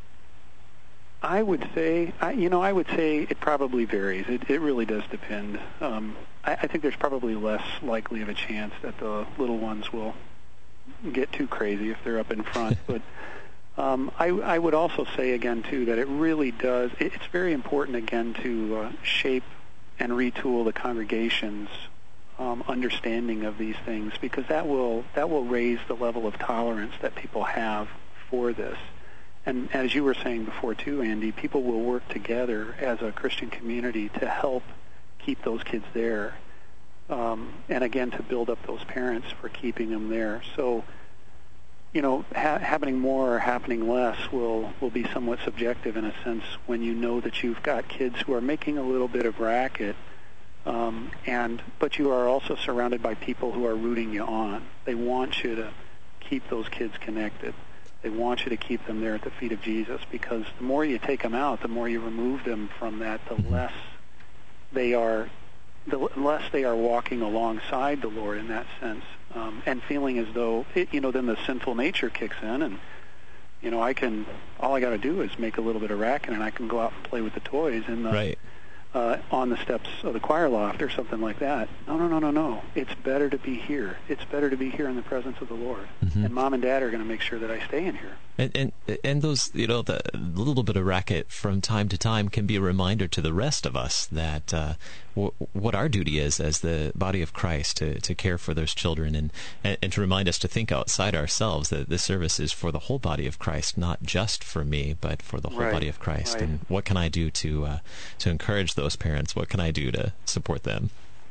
I would say, I, you know, I would say it probably varies. It, it really does depend. Um, I, I think there's probably less likely of a chance that the little ones will get too crazy if they're up in front. But um, I, I would also say again too that it really does. It, it's very important again to uh, shape and retool the congregation's um, understanding of these things, because that will that will raise the level of tolerance that people have for this. And as you were saying before too, Andy, people will work together as a Christian community to help keep those kids there, um, and again to build up those parents for keeping them there. So, you know, ha- happening more or happening less will, will be somewhat subjective in a sense when you know that you've got kids who are making a little bit of racket, um, and but you are also surrounded by people who are rooting you on. They want you to keep those kids connected. They want you to keep them there at the feet of Jesus, because the more you take them out, the more you remove them from that, the less they are, the less they are walking alongside the Lord in that sense, um, and feeling as though, it, you know, then the sinful nature kicks in, and you know, I can, all I got to do is make a little bit of racket, and I can go out and play with the toys in the, right. uh, on the steps of the choir loft or something like that. No, no, no, no, no. It's better to be here. It's better to be here in the presence of the Lord. Mm-hmm. And Mom and Dad are going to make sure that I stay in here. And, and and those, you know, the little bit of racket from time to time can be a reminder to the rest of us that uh, w- what our duty is as the body of Christ to, to care for those children, and, and, and to remind us to think outside ourselves, that this service is for the whole body of Christ, not just for me, but for the whole right. body of Christ. Right. And what can I do to uh, to encourage those parents? What can I do to support them?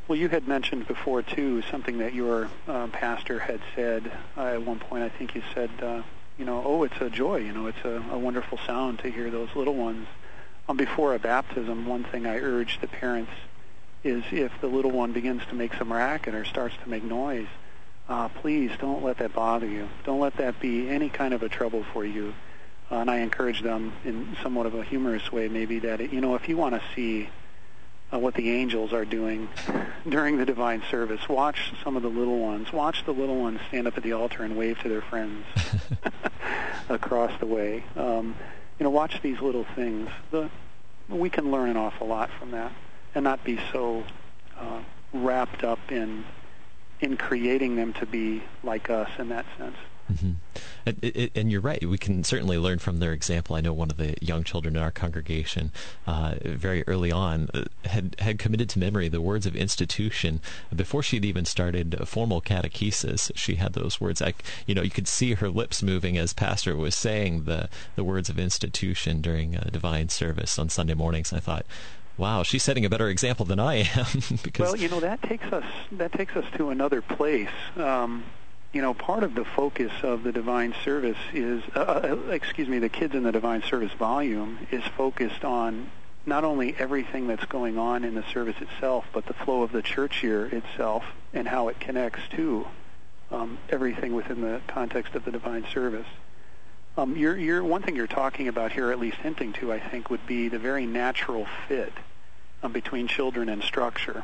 Well, you had mentioned before, too, something that your uh, pastor had said uh, at one point. I think you said, uh, you know, oh, it's a joy, you know, it's a, a wonderful sound to hear those little ones. Um, before a baptism, one thing I urge the parents is if the little one begins to make some racket or starts to make noise, uh, please don't let that bother you. Don't let that be any kind of a trouble for you. Uh, and I encourage them in somewhat of a humorous way, maybe, that, it, you know, if you want to see uh, what the angels are doing during the divine service, watch some of the little ones. Watch the little ones stand up at the altar and wave to their friends across the way. Um, you know, watch these little things. The, we can learn an awful lot from that and not be so uh, wrapped up in in creating them to be like us in that sense. Mm-hmm. And, it, and you're right. We can certainly learn from their example. I know one of the young children in our congregation, uh, very early on, uh, had had committed to memory the words of institution before she'd even started formal catechesis. She had those words. I, you know, you could see her lips moving as Pastor was saying the the words of institution during a divine service on Sunday mornings. I thought, wow, she's setting a better example than I am. because well, you know, that takes us that takes us to another place. Um, you know, part of the focus of the divine service is, uh, uh, excuse me, the Kids in the Divine Service volume is focused on not only everything that's going on in the service itself, but the flow of the church year itself and how it connects to um, everything within the context of the divine service. Um, you're, you're, one thing you're talking about here, at least hinting to, I think, would be the very natural fit um, between children and structure.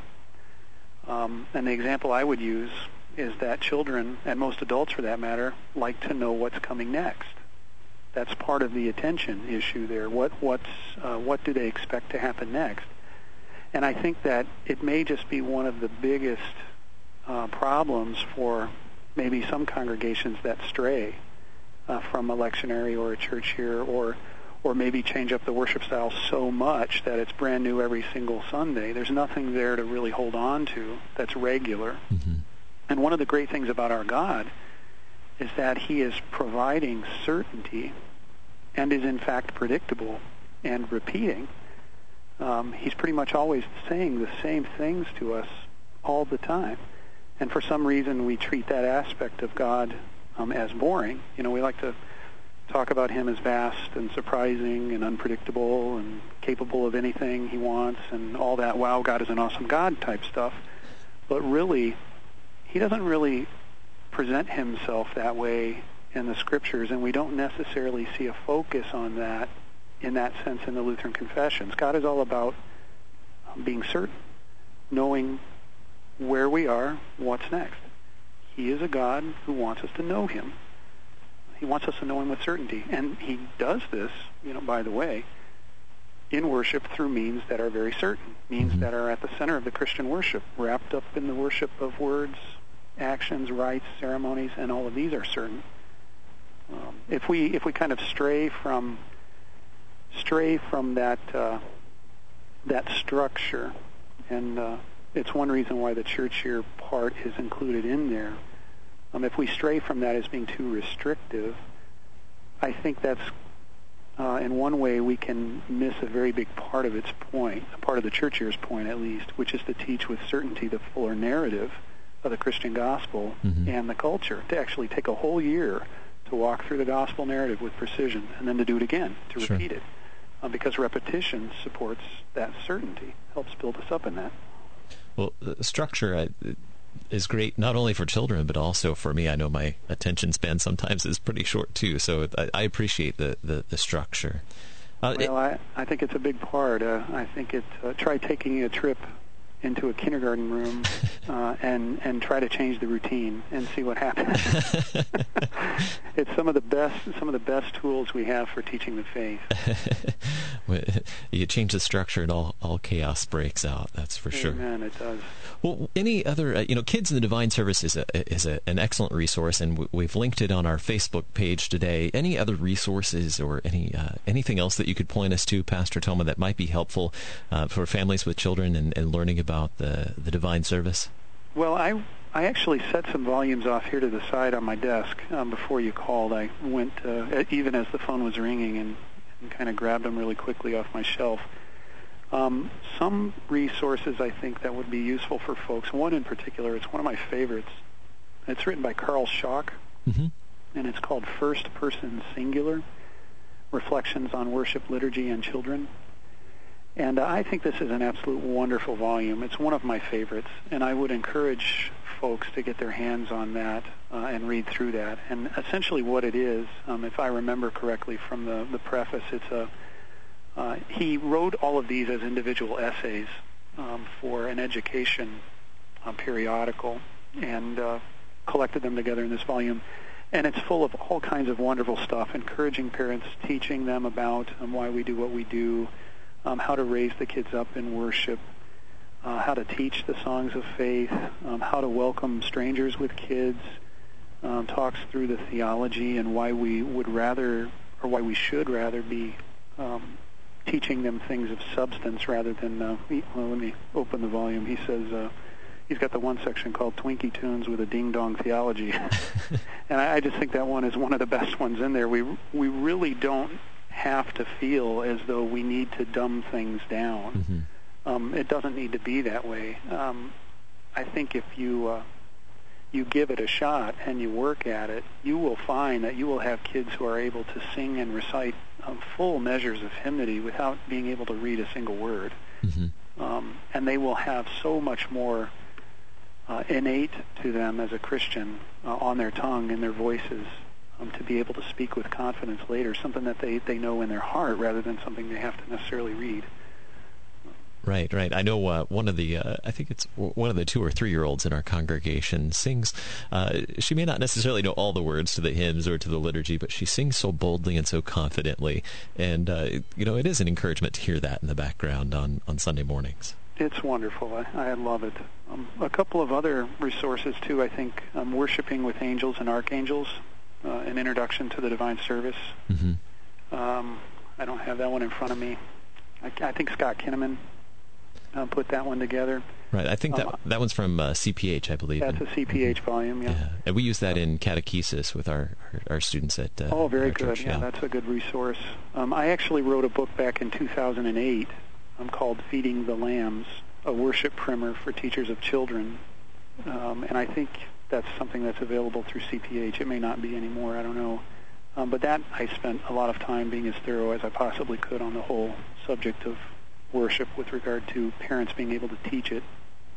Um, and the example I would use is that children, and most adults for that matter, like to know what's coming next. That's part of the attention issue there. What what's uh, what do they expect to happen next? And I think that it may just be one of the biggest uh, problems for maybe some congregations that stray uh, from a lectionary or a church year, or or maybe change up the worship style so much that it's brand new every single Sunday. There's nothing there to really hold on to that's regular. Mm-hmm. And one of the great things about our God is that he is providing certainty and is in fact predictable and repeating. Um, he's pretty much always saying the same things to us all the time. And for some reason we treat that aspect of God um, as boring. You know, we like to talk about him as vast and surprising and unpredictable and capable of anything he wants and all that, wow, God is an awesome God type stuff. But really, he doesn't really present himself that way in the Scriptures, and we don't necessarily see a focus on that in that sense in the Lutheran confessions. God is all about being certain, knowing where we are, what's next. He is a God who wants us to know him. He wants us to know him with certainty, and he does this, you know, by the way, in worship through means that are very certain, means mm-hmm. that are at the center of the Christian worship, wrapped up in the worship of words, actions, rites, ceremonies, and all of these are certain. Um, if we if we kind of stray from stray from that uh, that structure, and uh, it's one reason why the church year part is included in there. Um, if we stray from that as being too restrictive, I think that's uh, in one way we can miss a very big part of its point, a part of the church year's point at least, which is to teach with certainty the fuller narrative of the Christian gospel mm-hmm. and the culture, to actually take a whole year to walk through the gospel narrative with precision and then to do it again, to sure. repeat it. Uh, because repetition supports that certainty, helps build us up in that. Well, the structure uh, is great not only for children, but also for me. I know my attention span sometimes is pretty short too, so I, I appreciate the, the, the structure. Uh, well, it, I, I think it's a big part. Uh, I think it, uh, try taking a trip into a kindergarten room uh, and and try to change the routine and see what happens. It's some of the best some of the best tools we have for teaching the faith. You change the structure and all, all chaos breaks out. That's for sure. Amen. It does. Well, any other, uh, you know, Kids in the Divine Service is a is a, an excellent resource, and w- we've linked it on our Facebook page today. Any other resources or any uh, anything else that you could point us to, Pastor Thoma, that might be helpful uh, for families with children and, and learning about the the Divine Service? Well, I I actually set some volumes off here to the side on my desk um, before you called. I went uh, even as the phone was ringing and, and kind of grabbed them really quickly off my shelf. Um, some resources I think that would be useful for folks. One in particular, it's one of my favorites. It's written by Carl Schock, mm-hmm. and it's called First Person Singular, Reflections on Worship, Liturgy, and Children. And uh, I think this is an absolute wonderful volume. It's one of my favorites, and I would encourage folks to get their hands on that uh, and read through that. And essentially what it is, um, if I remember correctly from the, the preface, it's a uh, he wrote all of these as individual essays um, for an education uh, periodical, and uh, collected them together in this volume. And it's full of all kinds of wonderful stuff, encouraging parents, teaching them about um, why we do what we do, um, how to raise the kids up in worship, uh, how to teach the songs of faith, um, how to welcome strangers with kids, um, talks through the theology and why we would rather, or why we should rather be um, teaching them things of substance rather than, uh, well, let me open the volume. He says, uh, he's got the one section called Twinkie Tunes with a Ding-Dong Theology. And I, I just think that one is one of the best ones in there. We we really don't have to feel as though we need to dumb things down. Mm-hmm. Um, it doesn't need to be that way. Um, I think if you uh, you give it a shot and you work at it, you will find that you will have kids who are able to sing and recite um, full measures of hymnody without being able to read a single word. Mm-hmm. Um, and they will have so much more Uh, innate to them as a Christian uh, on their tongue and their voices um, to be able to speak with confidence later, something that they, they know in their heart rather than something they have to necessarily read. Right, right. I know uh, one of the, uh, I think it's one of the two or three-year-olds in our congregation sings. Uh, she may not necessarily know all the words to the hymns or to the liturgy, but she sings so boldly and so confidently. And, uh, you know, it is an encouragement to hear that in the background on, on Sunday mornings. It's wonderful. I, I love it. Um, a couple of other resources, too, I think. Um, Worshiping with Angels and Archangels, uh, an introduction to the divine service. Mm-hmm. Um, I don't have that one in front of me. I, I think Scott Kinnaman uh, put that one together. Right. I think that um, that one's from uh, C P H, I believe. That's a C P H mm-hmm. volume, yeah. yeah. And we use that in catechesis with our, our, our students at uh, Oh, very our good. church, yeah, yeah, that's a good resource. Um, I actually wrote a book back in two thousand eight um, called Feeding the Lambs, a worship primer for teachers of children. Um, and I think that's something that's available through C P H. It may not be anymore, I don't know. Um, but that, I spent a lot of time being as thorough as I possibly could on the whole subject of worship with regard to parents being able to teach it.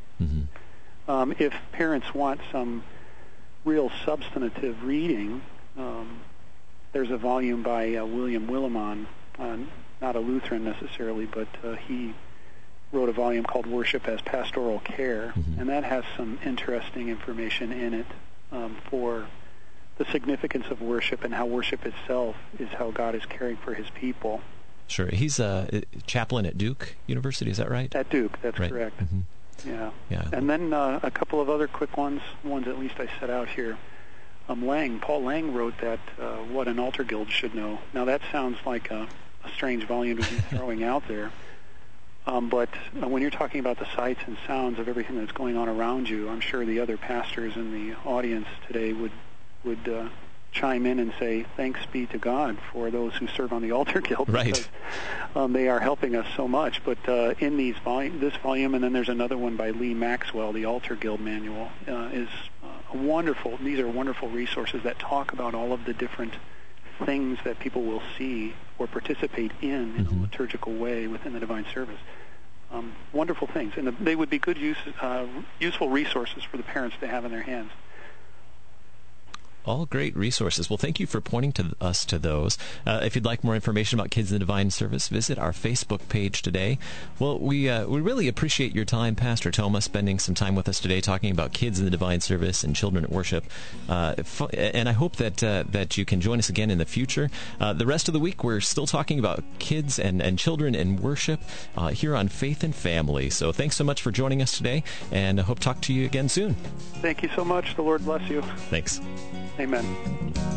Mm-hmm. Um, if parents want some real substantive reading, um, there's a volume by uh, William Willimon, uh, not a Lutheran necessarily, but uh, he wrote a volume called Worship as Pastoral Care, mm-hmm. and that has some interesting information in it um, for the significance of worship and how worship itself is how God is caring for his people. Sure. He's a chaplain at Duke University, is that right? At Duke, that's right. correct. Mm-hmm. Yeah. yeah. And then uh, a couple of other quick ones, ones at least I set out here. Um, Lang, Paul Lang wrote that, uh, What an Altar Guild Should Know. Now that sounds like a, a strange volume to be throwing out there. Um, but uh, when you're talking about the sights and sounds of everything that's going on around you, I'm sure the other pastors in the audience today would would uh, chime in and say, thanks be to God for those who serve on the Altar Guild. Right. Because um, they are helping us so much. But uh, in these volu- this volume, and then there's another one by Lee Maxwell, the Altar Guild Manual, uh, is uh, a wonderful, these are wonderful resources that talk about all of the different things that people will see or participate in in mm-hmm. a liturgical way within the divine service. Um, wonderful things, and they would be good use, uh, useful resources for the parents to have in their hands. All great resources. Well, thank you for pointing to us to those. Uh, if you'd like more information about Kids in the Divine Service, visit our Facebook page today. Well, we uh, we really appreciate your time, Pastor Toma, spending some time with us today talking about Kids in the Divine Service and children at worship. Uh, and I hope that uh, that you can join us again in the future. Uh, the rest of the week, we're still talking about kids and, and children in worship uh, here on Faith and Family. So thanks so much for joining us today, and I hope to talk to you again soon. Thank you so much. The Lord bless you. Thanks. Amen.